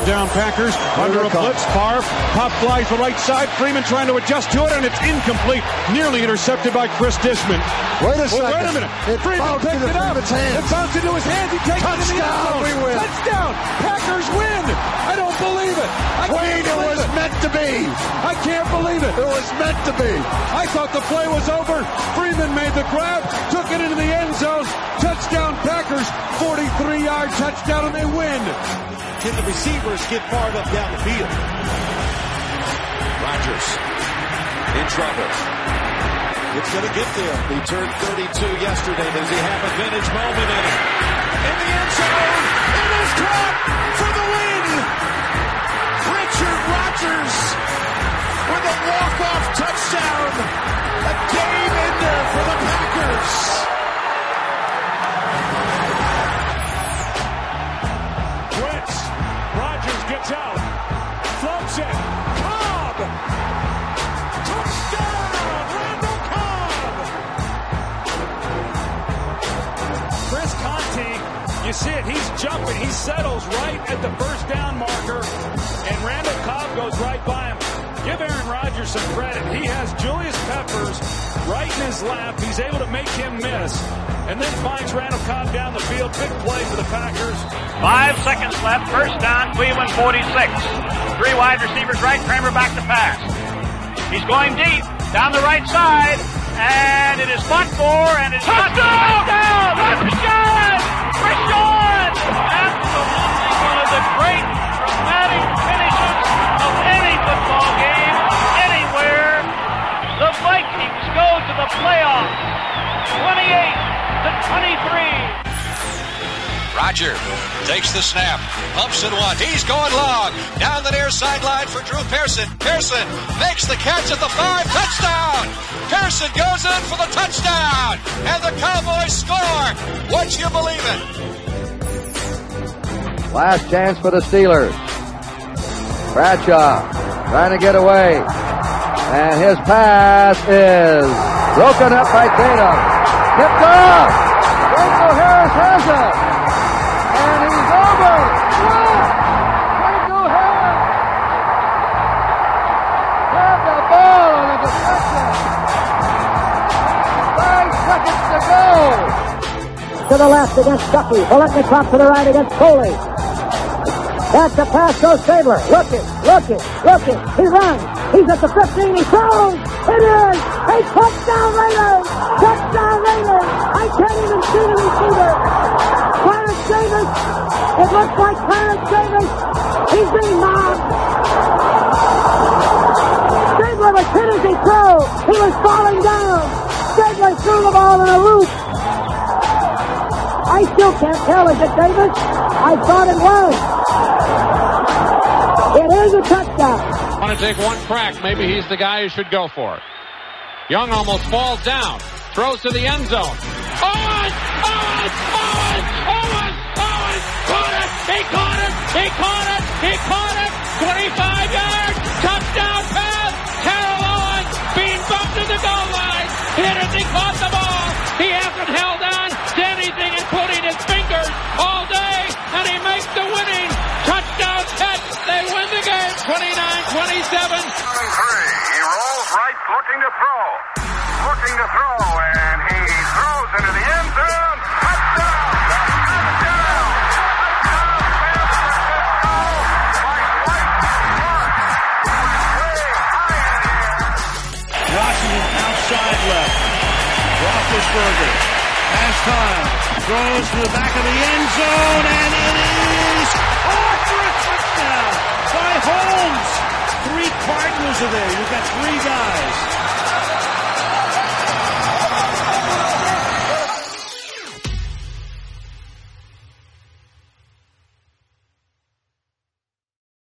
down Packers under a blitz. Favre pop flies the right side. Freeman trying to adjust to it, and it's incomplete. Nearly intercepted by Chris Dishman. Wait a second. Wait a minute. Freeman picked it up. It bounced into his hands. He takes it in the end zone. Touchdown. Packers win. I don't believe it. Wait, it was meant to be. I can't believe it. It was meant to be. I thought the play was over. Freeman made the grab, took it into the end zone. Touchdown Packers. 43-yard touchdown, and they win. Can the receivers get fired up down the field? Rodgers in trouble. It's going to get there. He turned 32 yesterday. Does he have a vintage moment in it? In the end zone. It is caught for the win. Richard Rodgers with a walk-off touchdown. A game ender for the Packers. Blitz. Rodgers gets out. Floats it. Cobb. Touchdown. Randall Cobb. Chris Conte, you see it. He's jumping. He settles right at the first down marker. And Randall Cobb goes right by him. Give Aaron Rodgers some credit. He has Julius Peppers right in his lap. He's able to make him miss. And then finds Randall Cobb down the field. Big play for the Packers. 5 seconds left. First down, Cleveland 46. 3 wide receivers right. Kramer back to pass. He's going deep down the right side. And it is fought for. And it's touchdown! Rashawn! Rashawn! Absolutely one of the great dramatic finishes of any football game anywhere. The Vikings go to the playoffs. 28-23. Roger takes the snap, pumps it one. He's going long down the near sideline for Drew Pearson. Pearson makes the catch at the 5. Touchdown! Pearson goes in for the touchdown, and the Cowboys score. Would you believe it? Last chance for the Steelers. Bradshaw trying to get away, and his pass is broken up by Tatum. Tipped off. Franco Harris has it. And he's over. Franco Harris grabbed the ball on a deflection. 5 seconds to go. To the left against Duffy. Biletnikoff to the right against Coley. That's the pass goes Stabler. Looking. He runs. He's at the 15. He throws. It is a touchdown Raiders. Touchdown Raiders. I can't even see the receiver. Clarence Davis. It looks like Clarence Davis. He's being mobbed. Stabler was hit as he threw. He was falling down. Stabler threw the ball in a loop. I still can't tell. Is it Davis? I thought it was. It is a touchdown. Want to take one crack. Maybe he's the guy who should go for it. Young almost falls down. Throws to the end zone. Owens! Caught it! 25 yards! Touchdown pass! Terrell Owens being bumped to the goal line. Hit as he caught the ball. He hasn't held on to anything, including his fingers, all day, and he makes the winning touchdown catch. They win the game, 29-27. He rolls right, looking to throw, and he throws into the end zone. Touchdown! Washington outside left. Roethlisberger has time. Throws to the back of the end zone, and it is caught for a touchdown by Holmes. 3 Cardinals are there. You've got 3 guys.